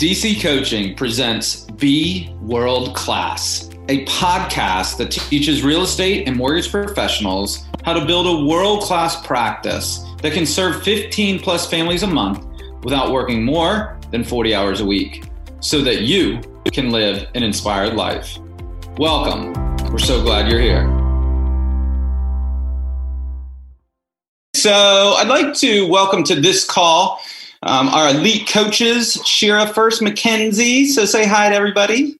DC Coaching presents Be World Class, a podcast that teaches real estate and mortgage professionals how to build a world-class practice that can serve 15 plus families a month without working more than 40 hours a week, so that you can live an inspired life. Welcome. We're so glad you're here. So I'd like to welcome to this call our elite coaches, Shira first, Mackenzie. So say hi to everybody.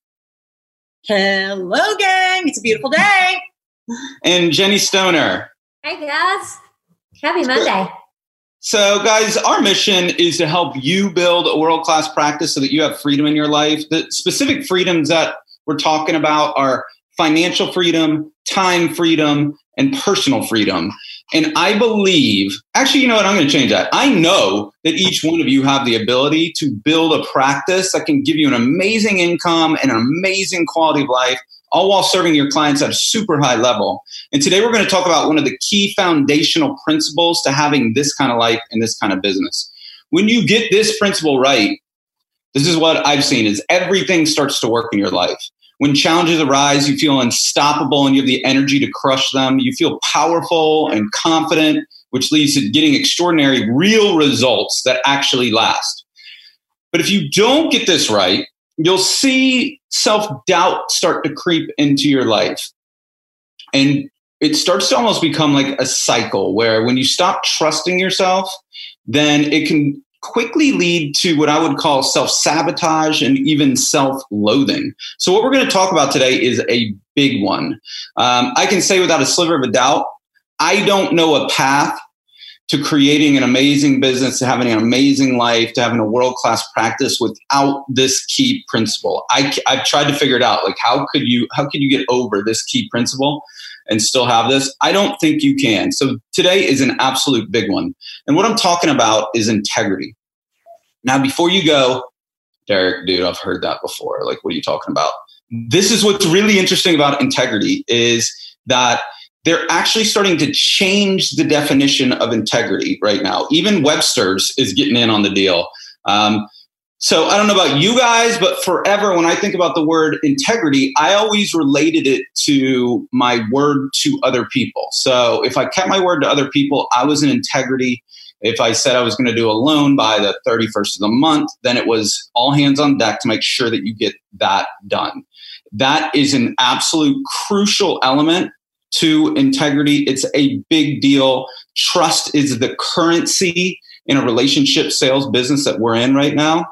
Hello, gang. It's a beautiful day. And Jenny Stoner. Hi, guys. Happy Monday. So, guys, our mission is to help you build a world-class practice so that you have freedom in your life. The specific freedoms that we're talking about are financial freedom, time freedom, and personal freedom. And I believe, actually, you know what? I'm going to change that. I know that each one of you have the ability to build a practice that can give you an amazing income and an amazing quality of life, all while serving your clients at a super high level. And today we're going to talk about one of the key foundational principles to having this kind of life and this kind of business. When you get this principle right, this is what I've seen, is everything starts to work in your life. When challenges arise, you feel unstoppable and you have the energy to crush them. You feel powerful and confident, which leads to getting extraordinary, real results that actually last. But if you don't get this right, you'll see self-doubt start to creep into your life. And it starts to almost become like a cycle where when you stop trusting yourself, then it can quickly lead to what I would call self-sabotage and even self-loathing. So what we're going to talk about today is a big one. I can say without a sliver of a doubt, I don't know a path to creating an amazing business, to having an amazing life, to having a world-class practice without this key principle. I've tried to figure it out. Like, how could you get over this key principle and still have this? I don't think you can. So today is an absolute big one. And what I'm talking about is integrity. Now, before you go, Derek, dude, I've heard that before. Like, what are you talking about? This is what's really interesting about integrity is that they're actually starting to change the definition of integrity right now. Even Webster's is getting in on the deal. So I don't know about you guys, but forever when I think about the word integrity, I always related it to my word to other people. So if I kept my word to other people, I was in integrity. If I said I was going to do a loan by the 31st of the month, then it was all hands on deck to make sure that you get that done. That is an absolute crucial element to integrity. It's a big deal. Trust is the currency in a relationship sales business that we're in right now.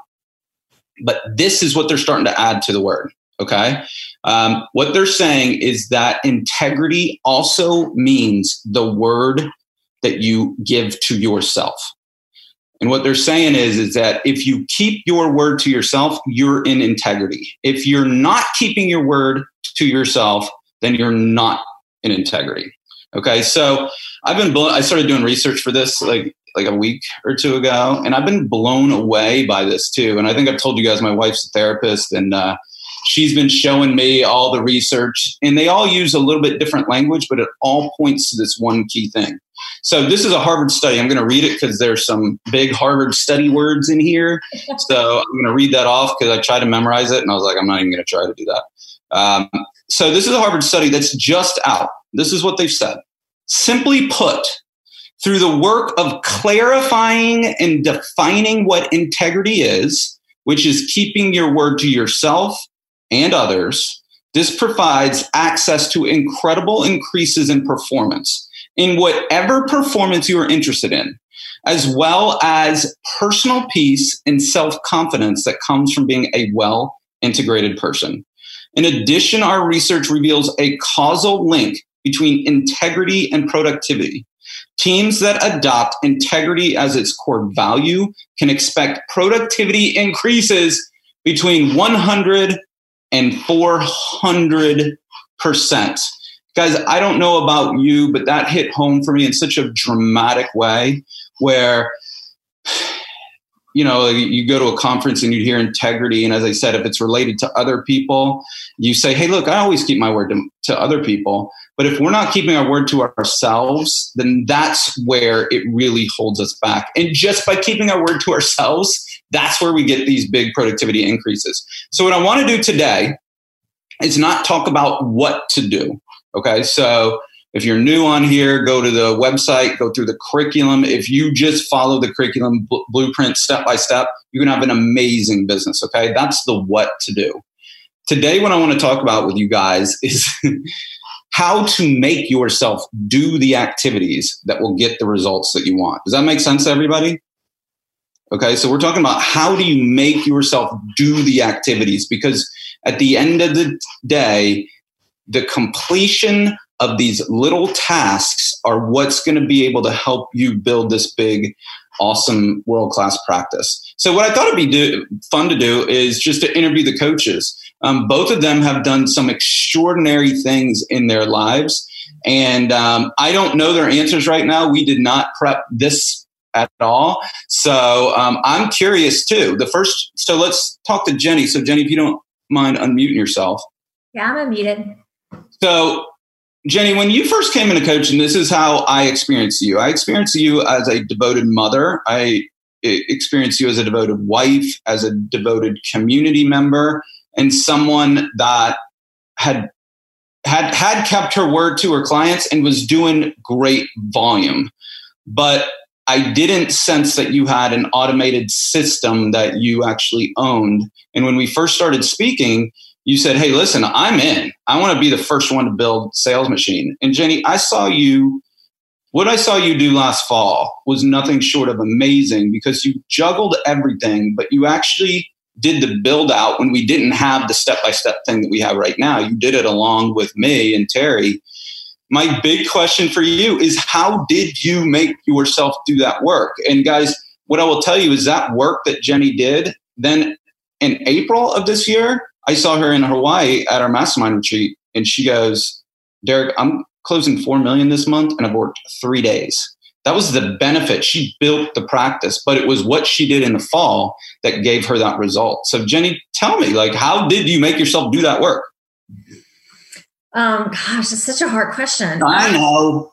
But this is what they're starting to add to the word, okay? What they're saying is that integrity also means the word that you give to yourself. And what they're saying is that if you keep your word to yourself, you're in integrity. If you're not keeping your word to yourself, then you're not in integrity. Okay, so I started doing research for this like a week or two ago, and I've been blown away by this too. And I think I've told you guys my wife's a therapist, and she's been showing me all the research, and they all use a little bit different language, but it all points to this one key thing. So this is a Harvard study. I'm going to read it because there's some big Harvard study words in here. So I'm going to read that off because I tried to memorize it, and I was like, I'm not even going to try to do that. So this is a Harvard study that's just out. This is what they've said. Simply put, through the work of clarifying and defining what integrity is, which is keeping your word to yourself and others, this provides access to incredible increases in performance in whatever performance you are interested in, as well as personal peace and self-confidence that comes from being a well-integrated person. In addition, our research reveals a causal link between integrity and productivity. Teams that adopt integrity as its core value can expect productivity increases between 100 and 400%. Guys, I don't know about you, but that hit home for me in such a dramatic way where, you know, you go to a conference and you hear integrity. And as I said, if it's related to other people, you say, hey, look, I always keep my word to other people. But if we're not keeping our word to ourselves, then that's where it really holds us back. And just by keeping our word to ourselves, That's where we get these big productivity increases. So what I want to do today is not talk about what to do. Okay. So if you're new on here, go to the website, go through the curriculum. If you just follow the curriculum blueprint step by step, you're going to have an amazing business. Okay. That's the what to do. Today, what I want to talk about with you guys is how to make yourself do the activities that will get the results that you want. Does that make sense to everybody? Okay, so we're talking about how do you make yourself do the activities, because at the end of the day, the completion of these little tasks are what's going to be able to help you build this big, awesome, world-class practice. So what I thought it'd be fun to do is just to interview the coaches. Both of them have done some extraordinary things in their lives. And I don't know their answers right now. We did not prep this at all. So I'm curious too. So let's talk to Jenny. So Jenny, if you don't mind unmuting yourself. Yeah, I'm unmuted. So Jenny, when you first came into coaching, this is how I experienced you. I experienced you as a devoted mother. I experienced you as a devoted wife, as a devoted community member, and someone that had kept her word to her clients and was doing great volume. But I didn't sense that you had an automated system that you actually owned. And when we first started speaking, you said, hey, listen, I'm in. I want to be the first one to build Sales Machine. And Jenny, what I saw you do last fall was nothing short of amazing, because you juggled everything, but you actually did the build out when we didn't have the step-by-step thing that we have right now. You did it along with me and Terry. My big question for you is, how did you make yourself do that work? And guys, what I will tell you is that work that Jenny did, then in April of this year, I saw her in Hawaii at our mastermind retreat, and she goes, Derek, I'm closing $4 million this month, and I've worked 3 days. That was the benefit. She built the practice, but it was what she did in the fall that gave her that result. So Jenny, tell me, how did you make yourself do that work? Gosh, it's such a hard question. I know.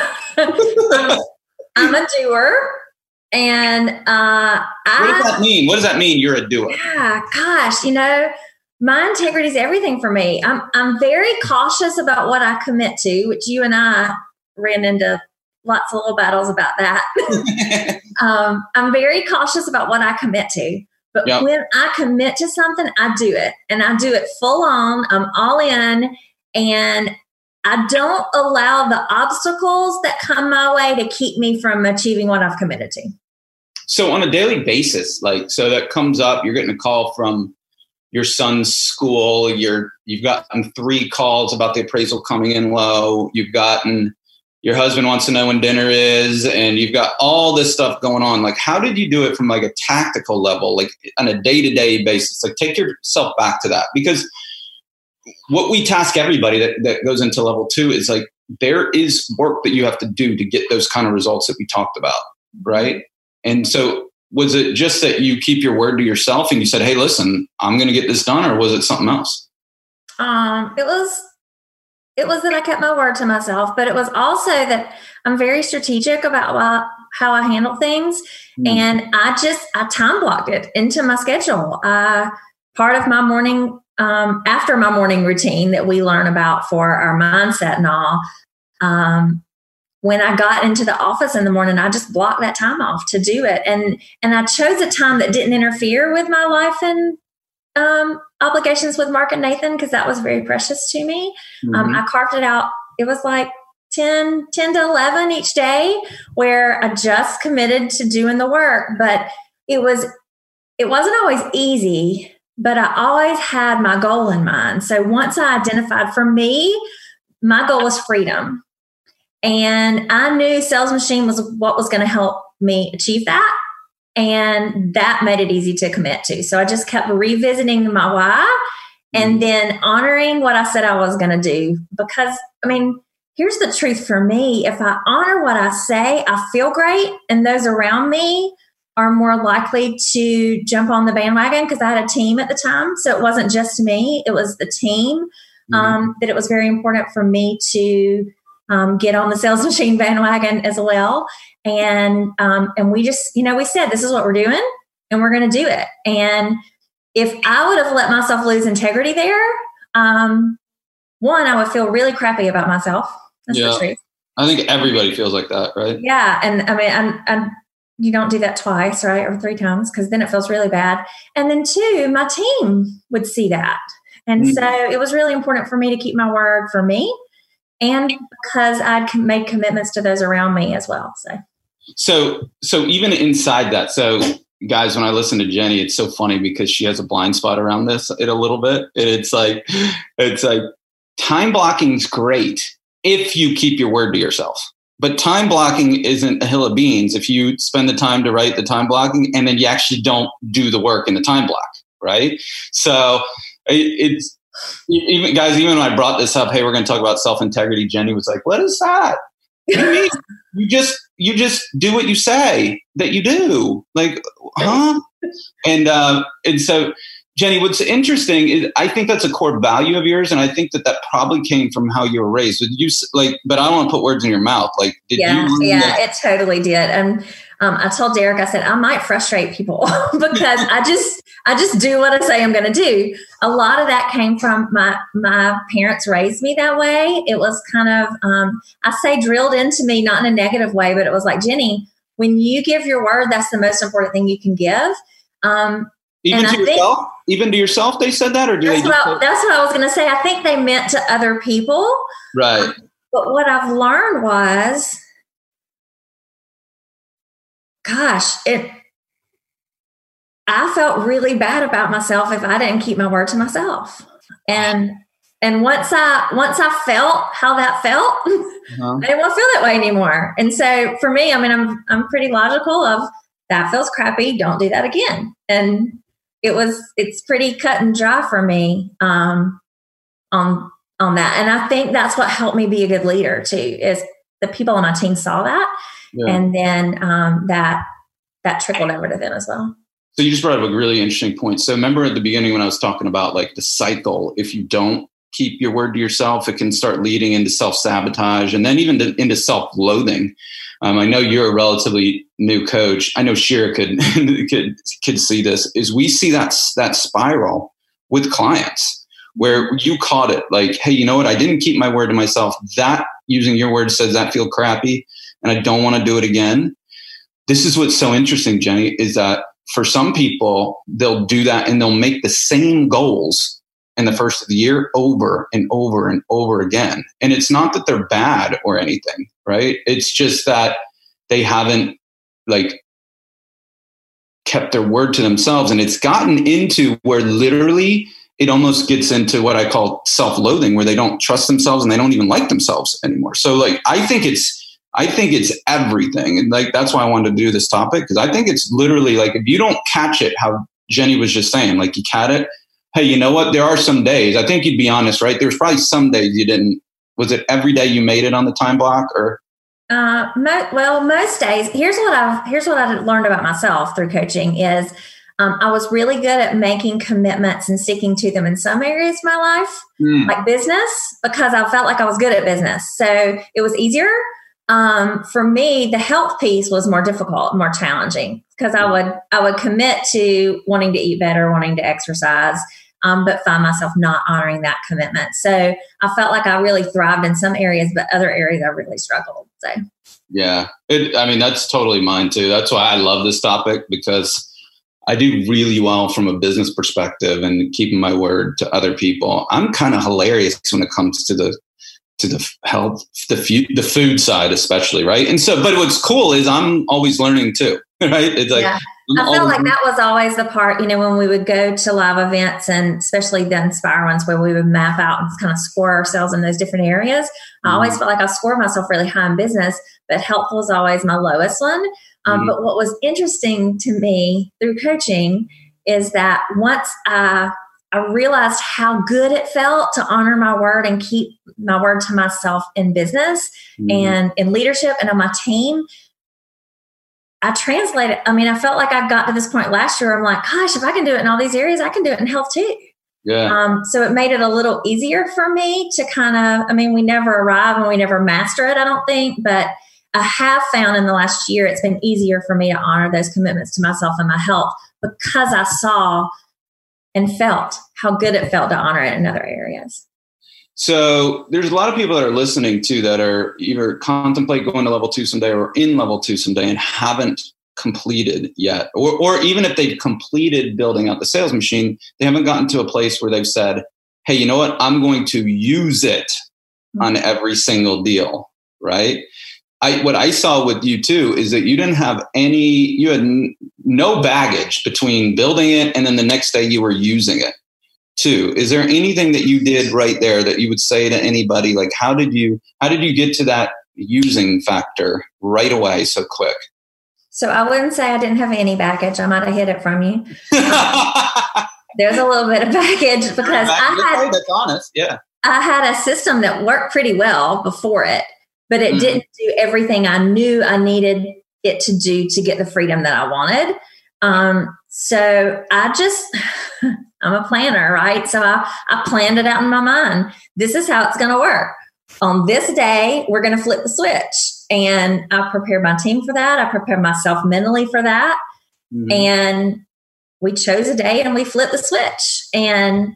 I'm a doer. And what does that mean? What does that mean? You're a doer. Yeah, gosh, my integrity is everything for me. I'm very cautious about what I commit to, which you and I ran into lots of little battles about that. I'm very cautious about what I commit to. But when I commit to something, I do it. And I do it full on. I'm all in. And I don't allow the obstacles that come my way to keep me from achieving what I've committed to. So on a daily basis, so that comes up, you're getting a call from your son's school, you've gotten 3 calls about the appraisal coming in low, you've gotten your husband wants to know when dinner is, and you've got all this stuff going on. How did you do it from a tactical level, on a day-to-day basis? Take yourself back to that, because what we task everybody that goes into level 2 is there is work that you have to do to get those kind of results that we talked about, right? And so was it just that you keep your word to yourself and you said, hey, listen, I'm going to get this done, or was it something else? It was that I kept my word to myself, but it was also that I'm very strategic about how I handle things. And I time blocked it into my schedule. Part of my morning, after my morning routine that we learn about for our mindset and all, when I got into the office in the morning, I just blocked that time off to do it. And I chose a time that didn't interfere with my life and obligations with Mark and Nathan, because that was very precious to me. I carved it out. It was 10 to 11 each day where I just committed to doing the work. But it wasn't always easy, but I always had my goal in mind. So once I identified, for me, my goal was freedom. And I knew Sales Machine was what was going to help me achieve that. And that made it easy to commit to. So I just kept revisiting my why and then honoring what I said I was going to do. Because, here's the truth for me. If I honor what I say, I feel great. And those around me are more likely to jump on the bandwagon, because I had a team at the time. So it wasn't just me. It was the team that it was very important for me to get on the Sales Machine bandwagon as well. And we just, we said, this is what we're doing. and we're going to do it. And if I would have let myself lose integrity there, one, I would feel really crappy about myself. That's the truth. I think everybody feels like that, right? Yeah. And I mean, you don't do that twice, right? Or 3 times, because then it feels really bad. And then 2, my team would see that. And so it was really important for me to keep my word for me, and because I'd made commitments to those around me as well. So even inside that, so guys, when I listen to Jenny, it's so funny because she has a blind spot around this a little bit. And it's like time blocking is great if you keep your word to yourself. But time blocking isn't a hill of beans if you spend the time to write the time blocking and then you actually don't do the work in the time block, right? So it's even when I brought this up, hey, we're going to talk about self-integrity, Jenny was like, what is that? What do you mean? You just do what you say that you do. Like, huh? And so, Jenny, what's interesting is I think that's a core value of yours, and I think that probably came from how you were raised. But I don't want to put words in your mouth. Like, it totally did. And I told Derek, I said, I might frustrate people because I just do what I say I'm going to do. A lot of that came from my parents raised me that way. It was kind of, I say drilled into me, not in a negative way, but it was like, Jenny, when you give your word, that's the most important thing you can give. Even to yourself, they said that, or do that's what I was going to say. I think they meant to other people. Right. But what I've learned was, I felt really bad about myself if I didn't keep my word to myself. And once I felt how that felt, I didn't want to feel that way anymore. And so for me, I mean, I'm pretty logical of that feels crappy. Don't do that again. And it's pretty cut and dry for me on that. And I think that's what helped me be a good leader too, is the people on my team saw that. Yeah. And then that trickled over to them as well. So you just brought up a really interesting point. So remember at the beginning when I was talking about like the cycle, if you don't keep your word to yourself, it can start leading into self-sabotage and then even into self-loathing. I know you're a relatively new coach. I know Shira could see this. Is we see that spiral with clients where you caught it. Like, hey, you know what? I didn't keep my word to myself. That, using your words, says that feel crappy, and I don't want to do it again. This is what's so interesting, Jenny, is that for some people, they'll do that and they'll make the same goals in the first of the year over and over and over again. And it's not that they're bad or anything, right? It's just that they haven't kept their word to themselves. And it's gotten into where literally it almost gets into what I call self-loathing, where they don't trust themselves and they don't even like themselves anymore. So I think it's everything. And that's why I wanted to do this topic, because I think it's literally if you don't catch it, how Jenny was just saying, you caught it. Hey, you know what? There are some days, I think you'd be honest, right? There's probably some days you didn't. Was it every day you made it on the time block, or? Most days. Here's what I learned about myself through coaching is I was really good at making commitments and sticking to them in some areas of my life, like business, because I felt like I was good at business. So it was easier. For me, the health piece was more difficult, more challenging, because I would commit to wanting to eat better, wanting to exercise, but find myself not honoring that commitment. So I felt like I really thrived in some areas, but other areas I really struggled. So yeah, that's totally mine too. That's why I love this topic, because I do really well from a business perspective and keeping my word to other people. I'm kind of hilarious when it comes to the health, the food side, especially, right? And so, but what's cool is I'm always learning too, right? It's I felt like that was always the part, when we would go to live events, and especially the Inspire ones where we would map out and kind of score ourselves in those different areas. I always felt like I scored myself really high in business, but health was always my lowest one. But what was interesting to me through coaching is that once I realized how good it felt to honor my word and keep my word to myself in business and in leadership and on my team, I translated. I mean, I felt like I got to this point last year. I'm like, gosh, if I can do it in all these areas, I can do it in health too. Yeah. So it made it a little easier for me to we never arrive and we never master it, I don't think, but I have found in the last year, it's been easier for me to honor those commitments to myself and my health, because I saw and felt how good it felt to honor it in other areas. So there's a lot of people that are listening to that are either contemplate going to level 2 someday or in level 2 someday and haven't completed yet. Or even if they've completed building out the sales machine, they haven't gotten to a place where they've said, hey, you know what? I'm going to use it on every single deal, right? What I saw with you too is that you had no baggage between building it and then the next day you were using it too. Is there anything that you did right there that you would say to anybody? Like, how did you get to that using factor right away so quick? So I wouldn't say I didn't have any baggage. I might have hid it from you. There's a little bit of baggage because that's honest. Yeah. I had a system that worked pretty well before it, but it didn't do everything I knew I needed it to do to get the freedom that I wanted. So I'm a planner, right? So I planned it out in my mind. This is how it's going to work. On this day, we're going to flip the switch. And I prepared my team for that. I prepared myself mentally for that. Mm-hmm. And we chose a day and we flipped the switch. And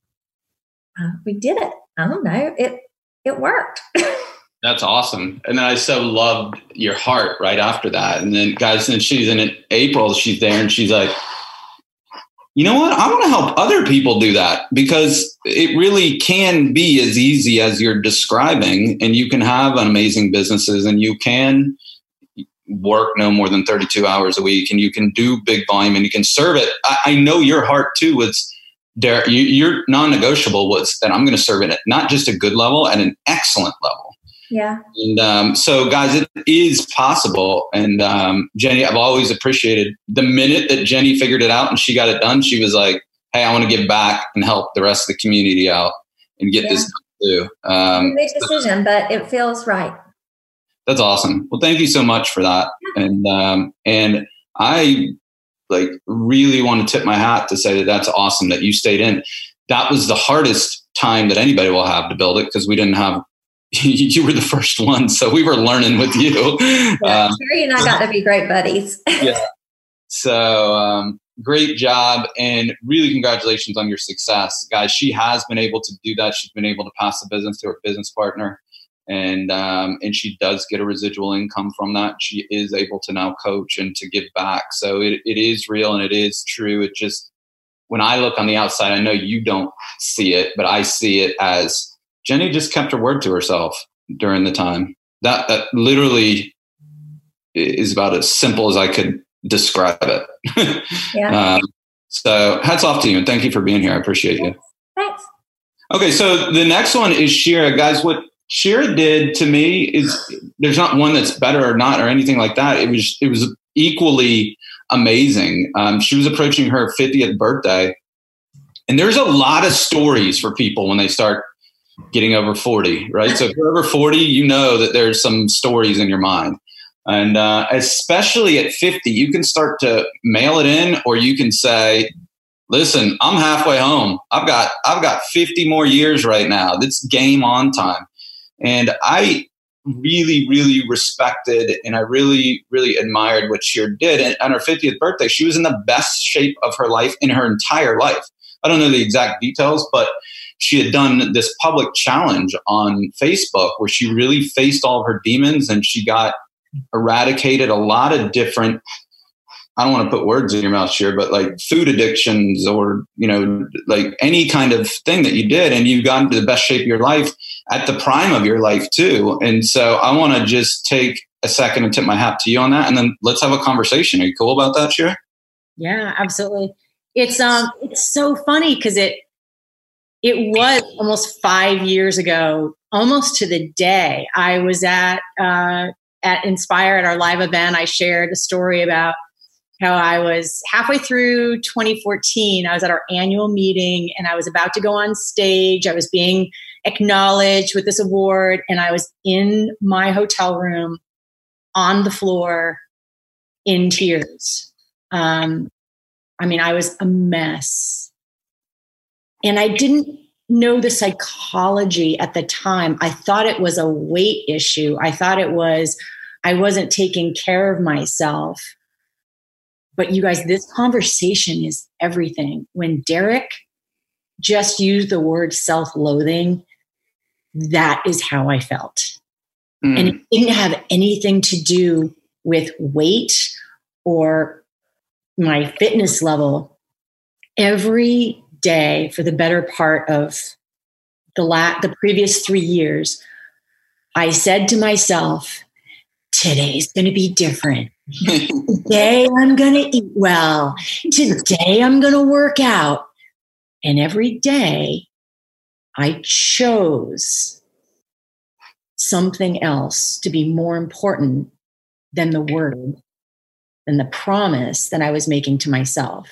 we did it. I don't know. It worked. That's awesome. And then I so loved your heart right after that. And then, guys, then she's in April, she's there and she's like, you know what? I want to help other people do that because it really can be as easy as you're describing, and you can have amazing businesses and you can work no more than 32 hours a week and you can do big volume and you can serve it. I know your heart too was there. Your non-negotiable was that I'm going to serve it at not just a good level, at an excellent level. Yeah. And so, guys, it is possible. And Jenny, I've always appreciated the minute that Jenny figured it out and she got it done. She was like, hey, I want to give back and help the rest of the community out and get this done too. It's a big decision, but it feels right. That's awesome. Well, thank you so much for that. And I really want to tip my hat to say that that's awesome that you stayed in. That was the hardest time that anybody will have to build it because we didn't have. You were the first one, so we were learning with you. Yeah, Sherry and I got to be great buddies. Yeah. So great job, and really congratulations on your success, guys. She has been able to do that. She's been able to pass the business to her business partner, and she does get a residual income from that. She is able to now coach and to give back. So it is real and it is true. It just, when I look on the outside, I know you don't see it, but I see it as Jenny just kept her word to herself during the time. That literally is about as simple as I could describe it. Yeah. So hats off to you and thank you for being here. I appreciate you. Thanks. Okay, so the next one is Shira. Guys, what Shira did to me is, there's not one that's better or not or anything like that. It was equally amazing. She was approaching her 50th birthday, and there's a lot of stories for people when they start getting over 40, right? So if you're over 40, you know that there's some stories in your mind. And especially at 50, you can start to mail it in, or you can say, listen, I'm halfway home. I've got 50 more years right now. It's game on time. And I really, really respected and I really, really admired what Shira did. And on her 50th birthday, she was in the best shape of her life in her entire life. I don't know the exact details, but she had done this public challenge on Facebook where she really faced all of her demons and she got eradicated a lot of different, I don't want to put words in your mouth, Shira, but like food addictions or, like any kind of thing that you did, and you got into the best shape of your life at the prime of your life too. And so I want to just take a second and tip my hat to you on that. And then let's have a conversation. Are you cool about that, Shira? Yeah, absolutely. It's so funny because it was almost 5 years ago, almost to the day. I was at Inspire at our live event. I shared a story about how I was halfway through 2014. I was at our annual meeting and I was about to go on stage. I was being acknowledged with this award, and I was in my hotel room on the floor in tears. I was a mess. And I didn't know the psychology at the time. I thought it was a weight issue. I thought it was I wasn't taking care of myself. But you guys, this conversation is everything. When Derek just used the word self-loathing, that is how I felt. And it didn't have anything to do with weight or my fitness level. Every day for the better part of the previous 3 years, I said to myself, today's going to be different. Today I'm going to eat well. Today I'm going to work out. And every day I chose something else to be more important than the word, than the promise that I was making to myself.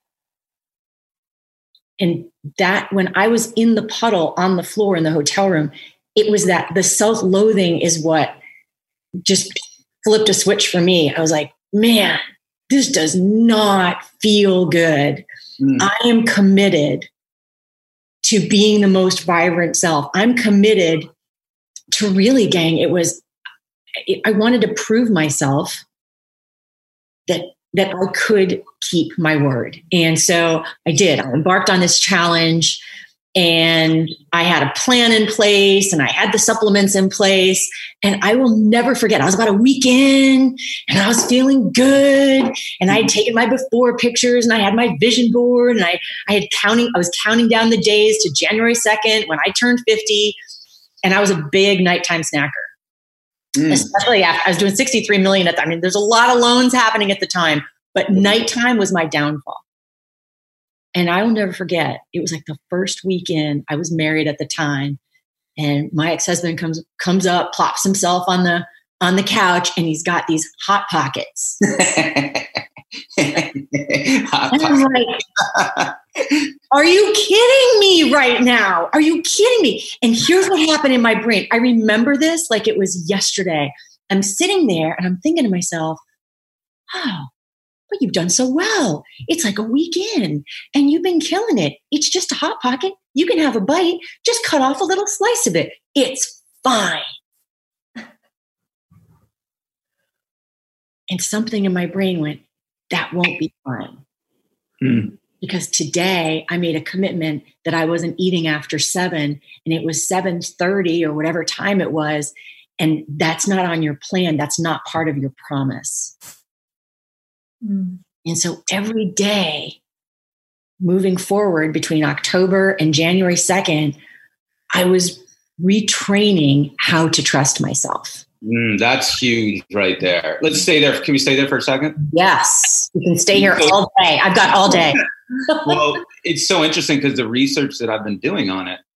And that when I was in the puddle on the floor in the hotel room, it was that the self-loathing is what just flipped a switch for me. I was like, man, this does not feel good. I am committed to being the most vibrant self. I'm committed to really, gang, I wanted to prove myself that I could keep my word. And so I did. I embarked on this challenge and I had a plan in place and I had the supplements in place. And I will never forget, I was about a week in and I was feeling good. And I had taken my before pictures and I had my vision board and I was counting down the days to January 2nd when I turned 50. And I was a big nighttime snacker. Especially after I was doing 63 million at the time. I mean, there's a lot of loans happening at the time, but nighttime was my downfall. And I will never forget, it was like the first weekend. I was married at the time, and my ex-husband comes up, plops himself on the couch, and he's got these Hot Pockets. And I'm like, are you kidding me right now? Are you kidding me? And here's what happened in my brain. I remember this like it was yesterday. I'm sitting there and I'm thinking to myself, oh, but you've done so well. It's like a week in and you've been killing it. It's just a Hot Pocket. You can have a bite. Just cut off a little slice of it. It's fine. And something in my brain went, that won't be fine. Because today I made a commitment that I wasn't eating after 7 and it was 7:30 or whatever time it was. And that's not on your plan. That's not part of your promise. And so every day moving forward between October and January 2nd, I was retraining how to trust myself. That's huge right there. Let's stay there. Can we stay there for a second? Yes. We can stay here all day. I've got all day. Well, it's so interesting because the research that I've been doing on it,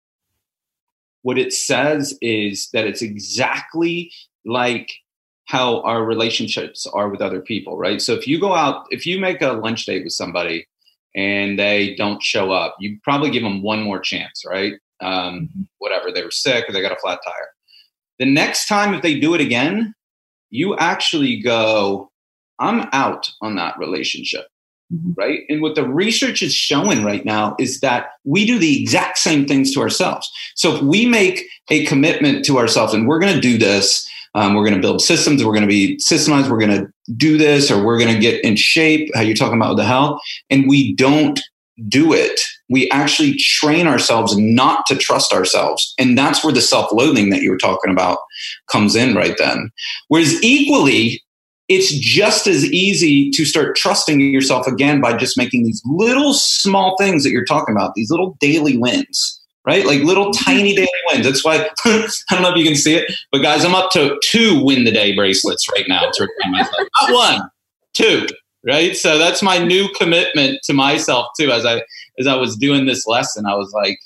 what it says is that it's exactly like how our relationships are with other people, right? So if you go out, if you make a lunch date with somebody and they don't show up, you probably give them one more chance, right? Whatever, they were sick or they got a flat tire. The next time, if they do it again, you actually go, I'm out on that relationship, right? And what the research is showing right now is that we do the exact same things to ourselves. So if we make a commitment to ourselves and we're going to do this, we're going to build systems, we're going to be systemized, we're going to do this, or we're going to get in shape, how you're talking about with the health, and we don't do it, we actually train ourselves not to trust ourselves. And that's where the self-loathing that you were talking about comes in right then. Whereas equally, it's just as easy to start trusting yourself again by just making these little small things that you're talking about, these little daily wins, right? Like little tiny daily wins. That's why, I don't know if you can see it, but guys, I'm up to 2 win the day bracelets right now to remind myself. Not 1, 2. Right. So that's my new commitment to myself, too. As I was doing this lesson, I was like,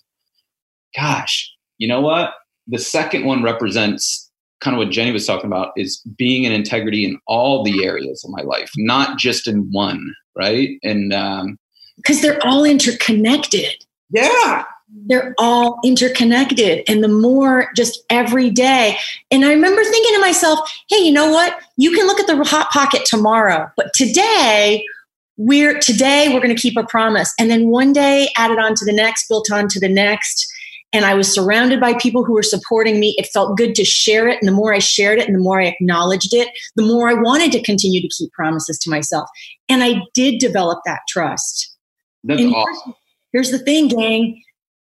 gosh, you know what? The second one represents kind of what Jenny was talking about, is being in integrity in all the areas of my life, not just in one. Right. And because they're all interconnected. Yeah. They're all interconnected. And the more just every day. And I remember thinking to myself, hey, you know what? You can look at the Hot Pocket tomorrow, but today we're going to keep a promise. And then one day added on to the next, built on to the next. And I was surrounded by people who were supporting me. It felt good to share it. And the more I shared it and the more I acknowledged it, the more I wanted to continue to keep promises to myself. And I did develop that trust. That's awesome. Here's the thing, gang.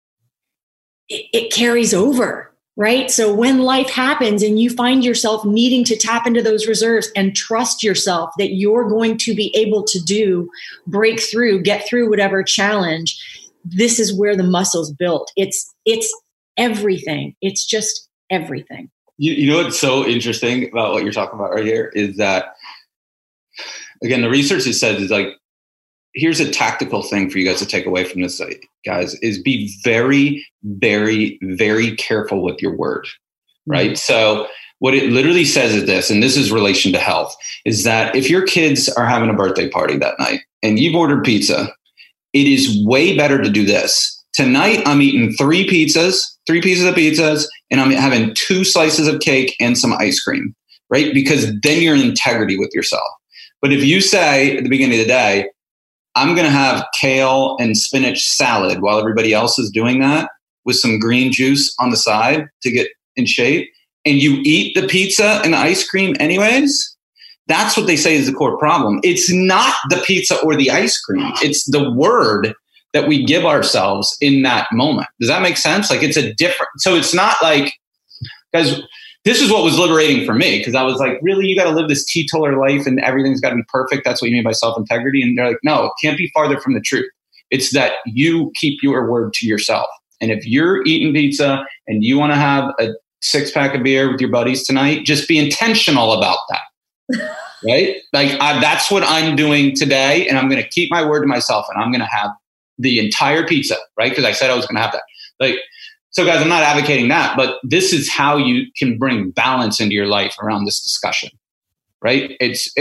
It carries over, right? So when life happens and you find yourself needing to tap into those reserves and trust yourself that you're going to be able to break through, get through whatever challenge, this is where the muscles build. It's everything. It's just everything. You know what's so interesting about what you're talking about right here is that, again, the research has said is like, here's a tactical thing for you guys to take away from this, guys, is be very, very, very careful with your word, right? Mm-hmm. So what it literally says is this, and this is relation to health, is that if your kids are having a birthday party that night and you've ordered pizza, it is way better to do this. Tonight, I'm eating 3 pieces of pizzas, and I'm having 2 slices of cake and some ice cream, right? Because then you're in integrity with yourself. But if you say at the beginning of the day, I'm going to have kale and spinach salad while everybody else is doing that with some green juice on the side to get in shape, and you eat the pizza and the ice cream anyways, that's what they say is the core problem. It's not the pizza or the ice cream. It's the word that we give ourselves in that moment. Does that make sense? Like, it's a different, so it's not like, guys, this is what was liberating for me, because I was like, really, you got to live this teetotaler life and everything's got to be perfect. That's what you mean by self-integrity. And they're like, no, it can't be farther from the truth. It's that you keep your word to yourself. And if you're eating pizza and you want to have a 6-pack of beer with your buddies tonight, just be intentional about that. Right? Like, that's what I'm doing today. And I'm going to keep my word to myself, and I'm going to have the entire pizza, right? Because I said I was going to have that. Like, so guys, I'm not advocating that, but this is how you can bring balance into your life around this discussion, right? It's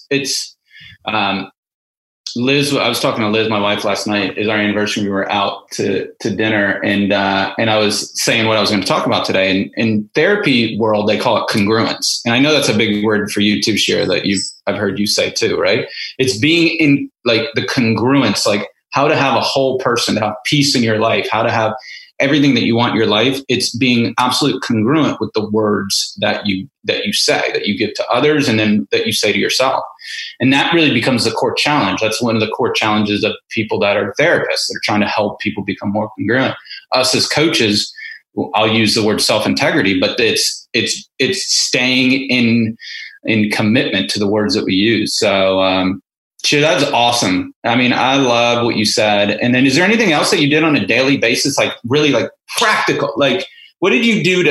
Liz, I was talking to Liz, my wife, last night. Is our anniversary. We were out to dinner, and I was saying what I was going to talk about today. And in therapy world, they call it congruence. And I know that's a big word for you too, Shira, that I've heard you say too, right? It's being in like the congruence, like how to have a whole person, to have peace in your life, how to have everything that you want in your life. It's being absolute congruent with the words that you say, that you give to others, and then that you say to yourself. And that really becomes the core challenge. That's one of the core challenges of people that are therapists. They're trying to help people become more congruent. Us as coaches, I'll use the word self-integrity, but it's staying in commitment to the words that we use. So, Shira, that's awesome. I mean, I love what you said. And then is there anything else that you did on a daily basis, like really like practical? Like, what did you do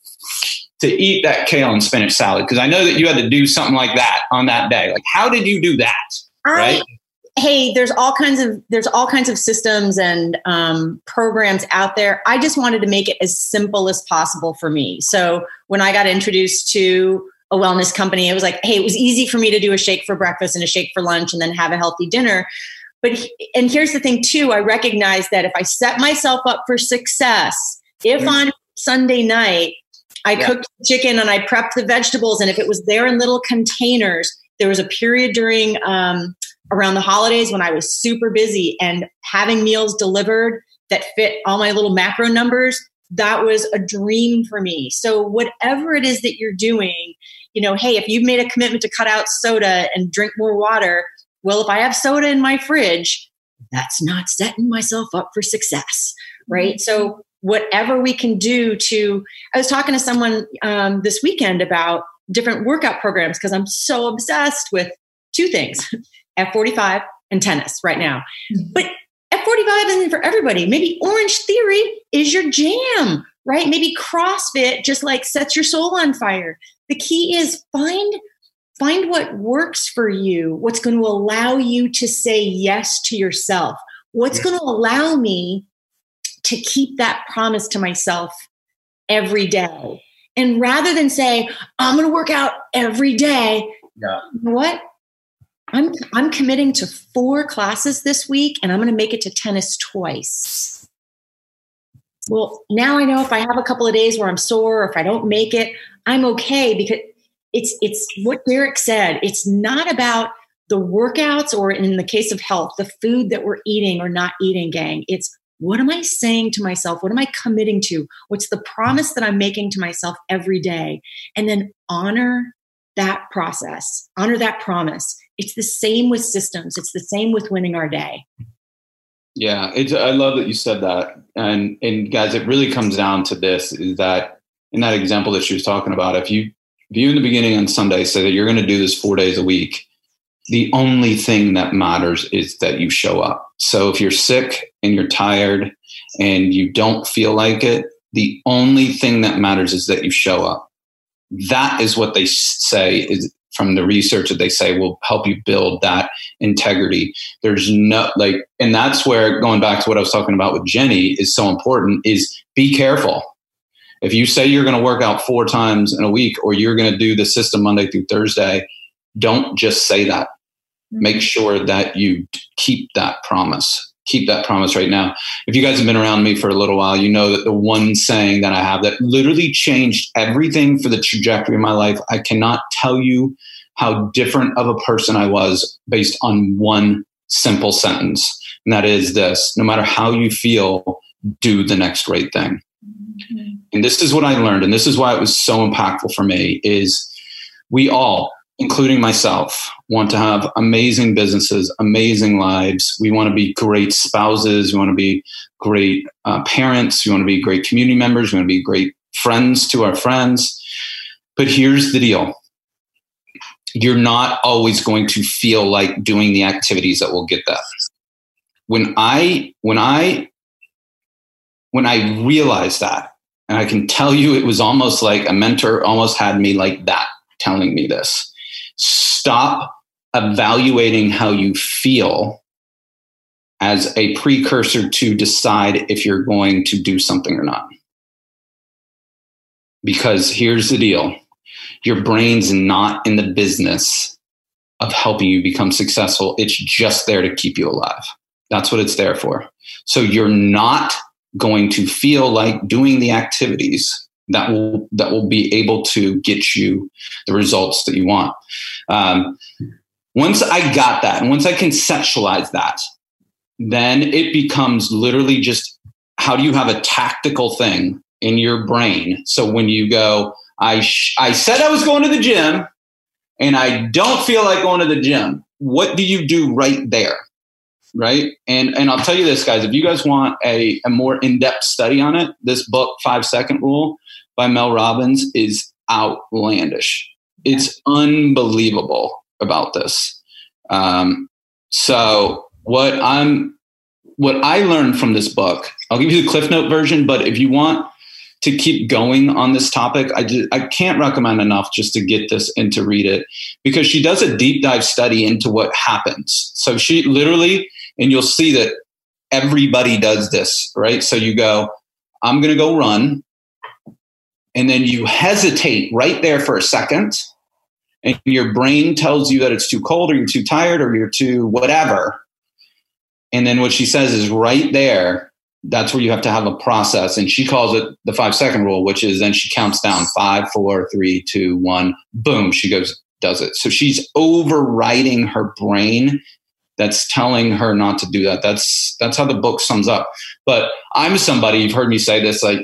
to eat that kale and spinach salad? Because I know that you had to do something like that on that day. Like, how did you do that? Right? Hey, there's all kinds of systems and programs out there. I just wanted to make it as simple as possible for me. So when I got introduced to a wellness company, it was like, hey, it was easy for me to do a shake for breakfast and a shake for lunch and then have a healthy dinner. And here's the thing too, I recognize that if I set myself up for success, if on Sunday night I cooked chicken and I prepped the vegetables, and if it was there in little containers, there was a period during around the holidays when I was super busy, and having meals delivered that fit all my little macro numbers, that was a dream for me. So whatever it is that you're doing, hey, if you've made a commitment to cut out soda and drink more water, well, if I have soda in my fridge, that's not setting myself up for success, right? Mm-hmm. So whatever we can do I was talking to someone this weekend about different workout programs, because I'm so obsessed with 2 things, F45 and tennis right now. Mm-hmm. But F45 isn't for everybody. Maybe Orange Theory is your jam, right? Maybe CrossFit just like sets your soul on fire. The key is find what works for you, what's going to allow you to say yes to yourself, what's going to allow me to keep that promise to myself every day. And rather than say, I'm going to work out every day, you know what? I'm committing to 4 classes this week, and I'm going to make it to tennis twice. Well, now I know if I have a couple of days where I'm sore, or if I don't make it, I'm okay, because it's what Derek said. It's not about the workouts, or in the case of health, the food that we're eating or not eating, gang. It's what am I saying to myself? What am I committing to? What's the promise that I'm making to myself every day? And then honor that process, honor that promise. It's the same with systems. It's the same with winning our day. Yeah, I love that you said that. And guys, it really comes down to this, is that in that example that she was talking about, if you in the beginning on Sunday say that you're going to do this 4 days a week, the only thing that matters is that you show up. So if you're sick and you're tired and you don't feel like it, the only thing that matters is that you show up. That is what they say is from the research that they say will help you build that integrity. There's no and that's where, going back to what I was talking about with Jenny, is so important, is be careful. If you say you're going to work out 4 times in a week, or you're going to do the system Monday through Thursday, don't just say that. Make sure that you keep that promise. Keep that promise right now. If you guys have been around me for a little while, you know that the one saying that I have that literally changed everything for the trajectory of my life. I cannot tell you how different of a person I was based on one simple sentence. And that is this: no matter how you feel, do the next right thing. Mm-hmm. And this is what I learned. And this is why it was so impactful for me, is we all, including myself, want to have amazing businesses, amazing lives. We want to be great spouses. We want to be great parents. We want to be great community members. We want to be great friends to our friends. But here's the deal. You're not always going to feel like doing the activities that will get that. When I realized that, and I can tell you, it was almost like a mentor almost had me like that, telling me this. Stop evaluating how you feel as a precursor to decide if you're going to do something or not. Because here's the deal. Your brain's not in the business of helping you become successful. It's just there to keep you alive. That's what it's there for. So you're not going to feel like doing the activities that will be able to get you the results that you want. Once I got that, and once I conceptualized that, then it becomes literally just, how do you have a tactical thing in your brain? So when you go, I said I was going to the gym and I don't feel like going to the gym, what do you do right there? Right. And I'll tell you this, guys, if you guys want a more in-depth study on it, this book, 5-Second Rule by Mel Robbins, is outlandish. It's unbelievable about this. So what I learned from this book, I'll give you the Cliff Note version, but if you want to keep going on this topic, I can't recommend enough just to get this and to read it, because she does a deep dive study into what happens. So she literally, and you'll see that everybody does this, right? So you go, I'm going to go run. And then you hesitate right there for a second. And your brain tells you that it's too cold, or you're too tired, or you're too whatever. And then what she says is right there, that's where you have to have a process. And she calls it the 5-second rule, which is then she counts down 5, 4, 3, 2, 1, boom, she goes, does it. So she's overriding her brain that's telling her not to do that. That's how the book sums up. But I'm somebody, you've heard me say this, like,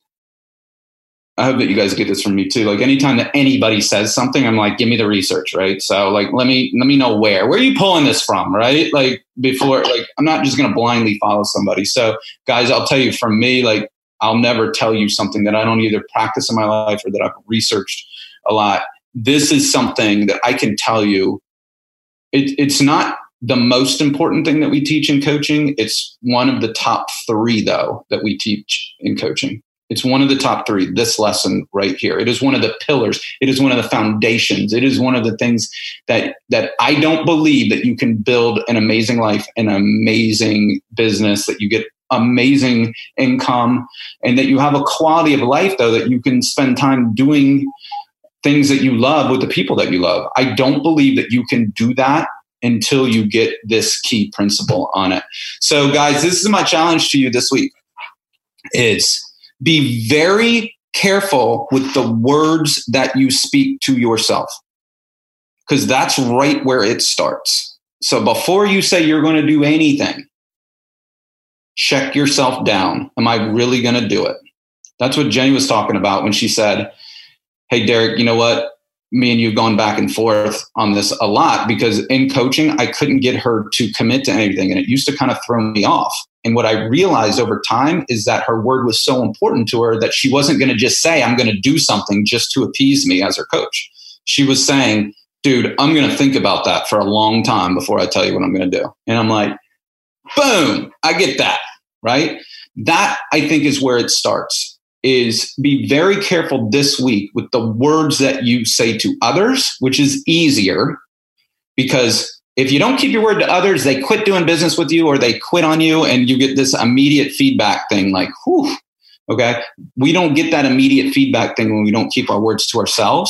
I hope that you guys get this from me too. Like, anytime that anybody says something, I'm like, give me the research, right? So like, let me know where are you pulling this from, right? Like, before, like, I'm not just going to blindly follow somebody. So guys, I'll tell you, from me, like, I'll never tell you something that I don't either practice in my life or that I've researched a lot. This is something that I can tell you. It's not the most important thing that we teach in coaching. It's one of the top 3 though, that we teach in coaching. It's one of the top 3, this lesson right here. It is one of the pillars. It is one of the foundations. It is one of the things that I don't believe that you can build an amazing life, an amazing business, that you get amazing income, and that you have a quality of life, though, that you can spend time doing things that you love with the people that you love. I don't believe that you can do that until you get this key principle on it. So guys, this is my challenge to you this week. It's be very careful with the words that you speak to yourself, because that's right where it starts. So before you say you're going to do anything, check yourself down. Am I really going to do it? That's what Jenny was talking about when she said, hey, Derek, you know what? Me and you have gone back and forth on this a lot because in coaching, I couldn't get her to commit to anything. And it used to kind of throw me off. And what I realized over time is that her word was so important to her that she wasn't going to just say, I'm going to do something just to appease me as her coach. She was saying, dude, I'm going to think about that for a long time before I tell you what I'm going to do. And I'm like, boom, I get that, right? That I think is where it starts. Is be very careful this week with the words that you say to others, which is easier because if you don't keep your word to others, they quit doing business with you or they quit on you and you get this immediate feedback thing like, whew, okay. We don't get that immediate feedback thing when we don't keep our words to ourselves.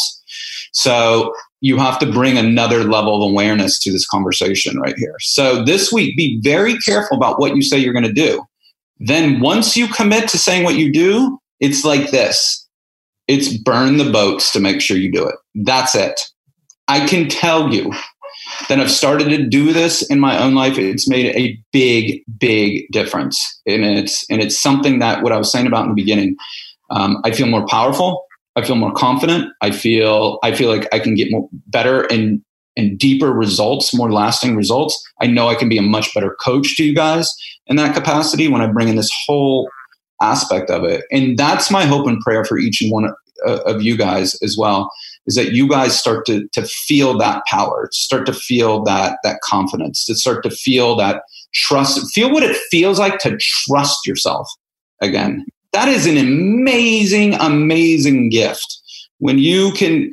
So you have to bring another level of awareness to this conversation right here. So this week, be very careful about what you say you're going to do. Then once you commit to saying what you do, it's like this. It's burn the boats to make sure you do it. That's it. I can tell you that I've started to do this in my own life. It's made a big, big difference. And it's something that what I was saying about in the beginning, I feel more powerful. I feel more confident. I feel like I can get more better and deeper results, more lasting results. I know I can be a much better coach to you guys in that capacity when I bring in this whole aspect of it. And that's my hope and prayer for each and one of you guys as well, is that you guys start to feel that power, start to feel that confidence, to start to feel that trust, feel what it feels like to trust yourself again. That is an amazing, amazing gift. When you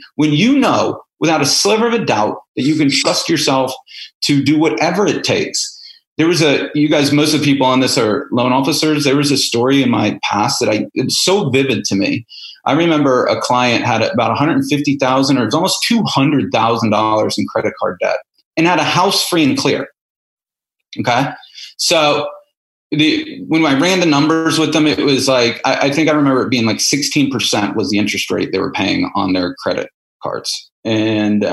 know without a sliver of a doubt that you can trust yourself to do whatever it takes. There was you guys, most of the people on this are loan officers. There was a story in my past that it's so vivid to me. I remember a client had about $150,000 or it's almost $200,000 in credit card debt and had a house free and clear. Okay. So when I ran the numbers with them, it was like, I think I remember it being like 16% was the interest rate they were paying on their credit cards. And,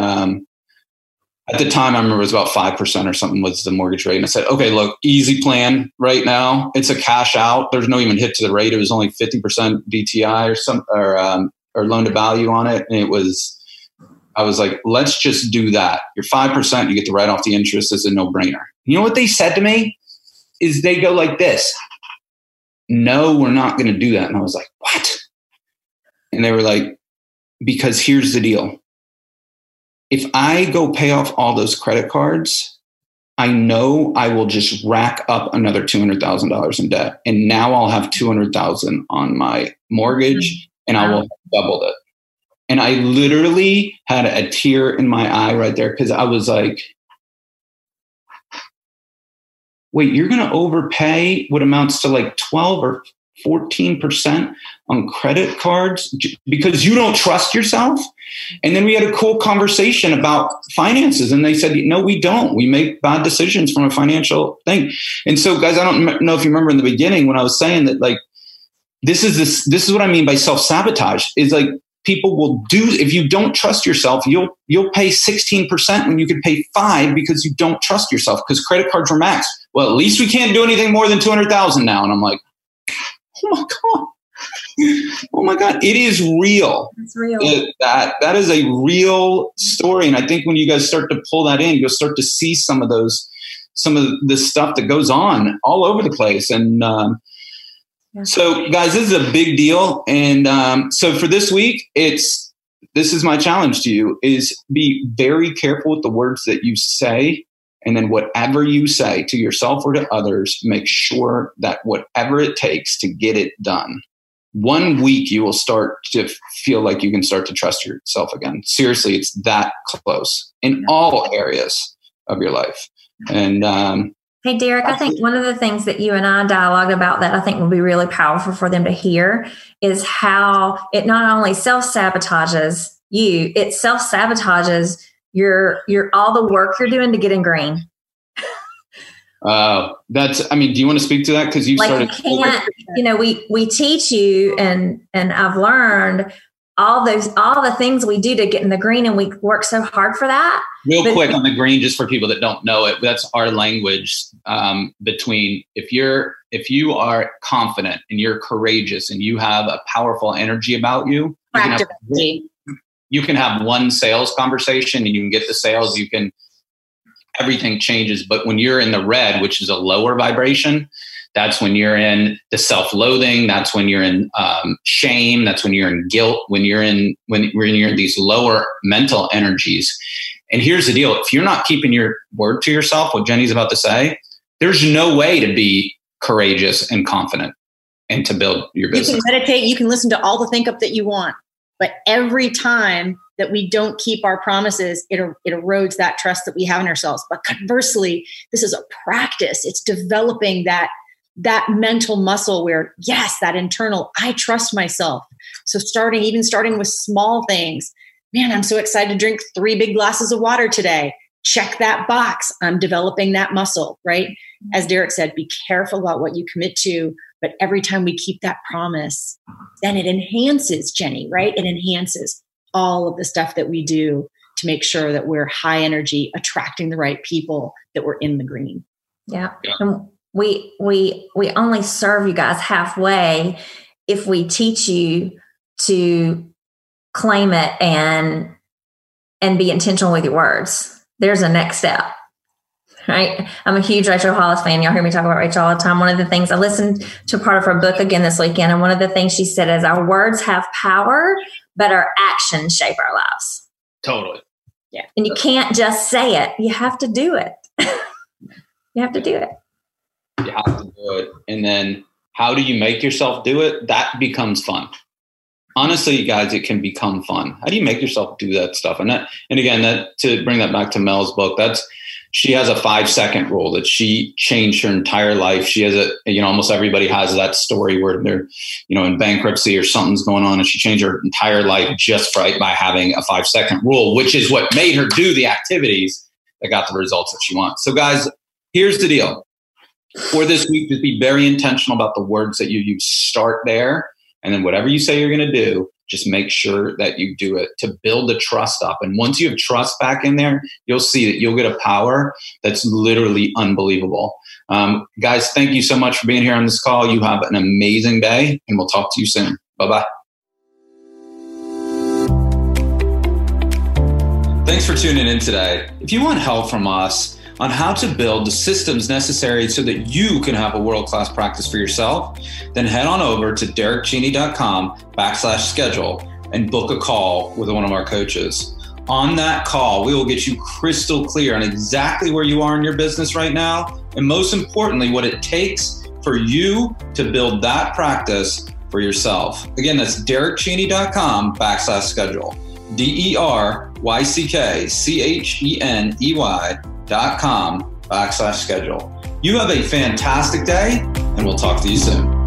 at the time, I remember it was about 5% or something was the mortgage rate. And I said, okay, look, easy plan right now. It's a cash out. There's no even hit to the rate. It was only 50% DTI or loan to value on it. And I was like, let's just do that. You're 5%, you get to write off the interest. It's a no brainer. You know what they said to me is they go like this. No, we're not going to do that. And I was like, what? And they were like, because here's the deal. If I go pay off all those credit cards, I know I will just rack up another $200,000 in debt. And now I'll have $200,000 on my mortgage and I will have doubled it. And I literally had a tear in my eye right there because I was like, wait, you're going to overpay what amounts to like 12 or 14% on credit cards because you don't trust yourself? And then we had a cool conversation about finances and they said, no, we don't. We make bad decisions from a financial thing. And so guys, I don't know if you remember in the beginning when I was saying that, like, this is what I mean by self-sabotage is like people will do, if you don't trust yourself, you'll pay 16% when you could pay 5% because you don't trust yourself because credit cards are maxed. Well, at least we can't do anything more than 200,000 now. And I'm like, oh my God. Oh my God. It is real. It's real. That is a real story. And I think when you guys start to pull that in, you'll start to see some of the stuff that goes on all over the place. And so guys, this is a big deal. And so for this week, this is my challenge to you is be very careful with the words that you say. And then whatever you say to yourself or to others, make sure that whatever it takes to get it done. 1 week, you will start to feel like you can start to trust yourself again. Seriously, it's that close in all areas of your life. And hey, Derek, I think one of the things that you and I dialogue about that I think will be really powerful for them to hear is how it not only self-sabotages you, it self-sabotages your all the work you're doing to get in green. Do you want to speak to that? Because you started. We teach you, and I've learned all the things we do to get in the green, and we work so hard for that. Quick on the green, just for people that don't know it, that's our language between if you're if you are confident and you're courageous and you have a powerful energy about you, you can have one sales conversation and you can get the sales, everything changes. But when you're in the red, which is a lower vibration, that's when you're in the self-loathing. That's when you're in shame. That's when you're in guilt. When you're in these lower mental energies. And here's the deal: if you're not keeping your word to yourself, what Jenny's about to say, there's no way to be courageous and confident and to build your business. You can meditate. You can listen to all the think up that you want, but every time that we don't keep our promises, it erodes that trust that we have in ourselves. But conversely, this is a practice. It's developing that mental muscle where, yes, that internal, I trust myself. So starting with small things. Man, I'm so excited to drink 3 big glasses of water today. Check that box. I'm developing that muscle, right? As Derek said, be careful about what you commit to. But every time we keep that promise, then it enhances, Jenny, right? It enhances all of the stuff that we do to make sure that we're high energy, attracting the right people, that we're in the green. Yeah. And we only serve you guys halfway if we teach you to claim it and be intentional with your words. There's a next step, right? I'm a huge Rachel Hollis fan. Y'all hear me talk about Rachel all the time. One of the things, I listened to part of her book again this weekend, and one of the things she said is our words have power, but our actions shape our lives. Totally. Yeah. And you can't just say it. You have to do it. You have to do it. You have to do it. And then how do you make yourself do it? That becomes fun. Honestly, guys, it can become fun. How do you make yourself do that stuff? And again, to bring that back to Mel's book, she has a 5-second rule that she changed her entire life. She has almost everybody has that story where they're, in bankruptcy or something's going on, and she changed her entire life just by having a 5-second rule, which is what made her do the activities that got the results that she wants. So guys, here's the deal. For this week, just be very intentional about the words that you use. Start there. And then whatever you say you're going to do, just make sure that you do it to build the trust up. And once you have trust back in there, you'll see that you'll get a power that's literally unbelievable. Guys, thank you so much for being here on this call. You have an amazing day, and we'll talk to you soon. Bye-bye. Thanks for tuning in today. If you want help from us on how to build the systems necessary so that you can have a world-class practice for yourself, then head on over to derekcheney.com/schedule and book a call with one of our coaches. On that call, we will get you crystal clear on exactly where you are in your business right now, and most importantly, what it takes for you to build that practice for yourself. Again, that's derekcheney.com/schedule. DERYCKCHENEY.com/schedule. You have a fantastic day, and we'll talk to you soon.